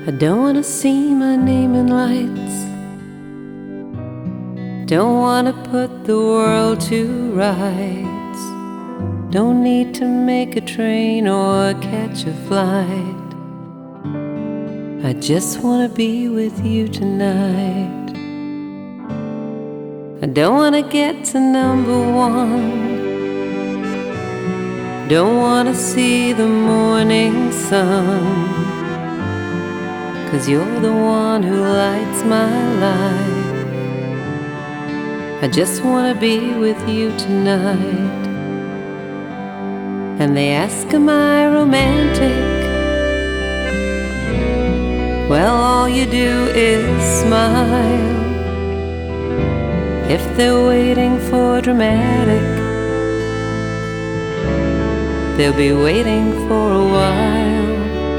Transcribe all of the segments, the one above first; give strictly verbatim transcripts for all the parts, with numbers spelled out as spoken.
I don't wanna see my name in lights. Don't wanna put the world to rights. Don't need to make a train or catch a flight. I just wanna be with you tonight. I don't wanna get to number one. Don't wanna see the morning sun, 'cause you're the one who lights my life. I just wanna be with you tonight. And they ask, am I romantic? Well, all you do is smile. If they're waiting for dramatic, they'll be waiting for a while.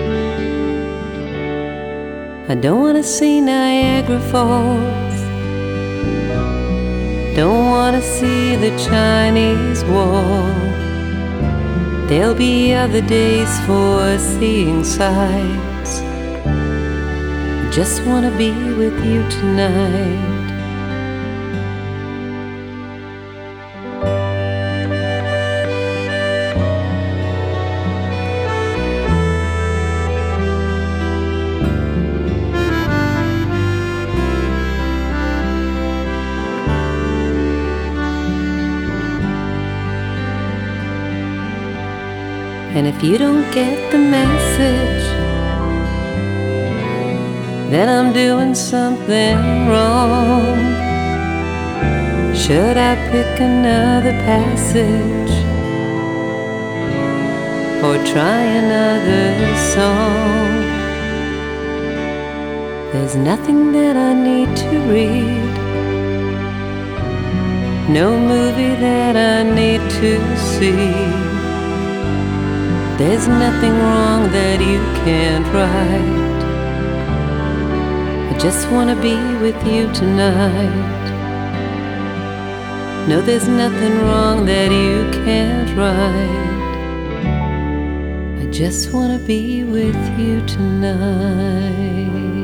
I don't wanna see Niagara Falls. Don't wanna see the Chinese Wall. There'll be other days for seeing sights. I just wanna be with you tonight. And if you don't get the message, then I'm doing something wrong. Should I pick another passage or try another song? There's nothing that I need to read, no movie that I need to see. There's nothing wrong that you can't right. I just wanna be with you tonight. No, there's nothing wrong that you can't right. I just wanna be with you tonight.